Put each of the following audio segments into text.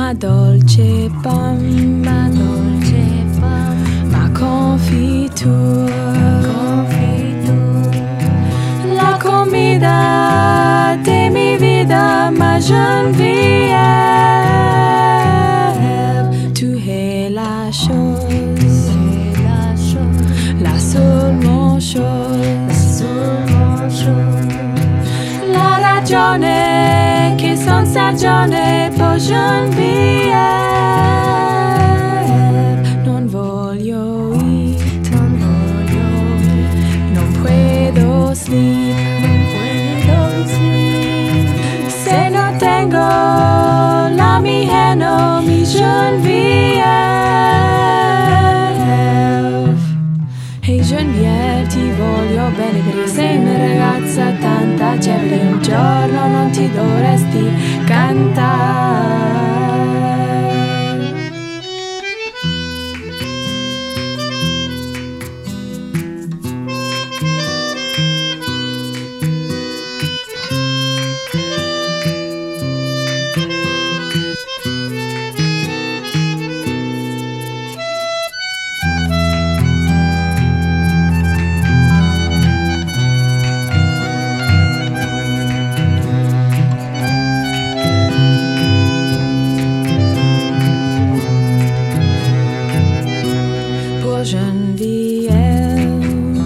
ma dolce pan, ma confiture, la comida de mi vida, ma Geneviève, tu es la chose, la seule mon chose, la ragione che senza ragione per Geneviève non voglio ir, non puedo sleep, se no tengo la mi heno, mi Geneviève. Hey Geneviève, ti voglio bene perché sei una ragazza tanta cevole, un giorno non ti dovresti cantare. Geneviève,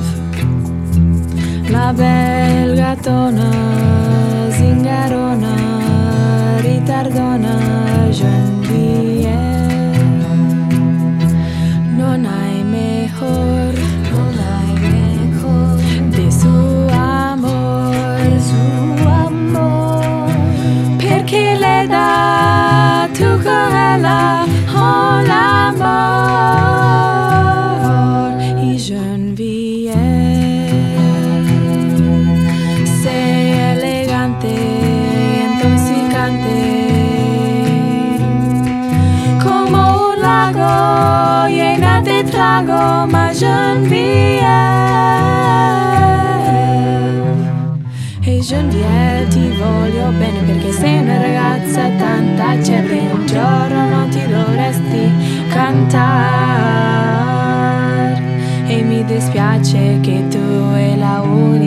la belle gatona, zingarona, ritardona, Geneviève, non hai mejor de su amor, perché le dà tu quella oh l'amor. Geneviève, sei elegante, intoxicante, come un lago llena de trago, ma Geneviève. E Geneviève, ti voglio bene perché sei una ragazza tanta cevole, un giorno non ti dovresti cantare. E mi dispiace che tu è la unica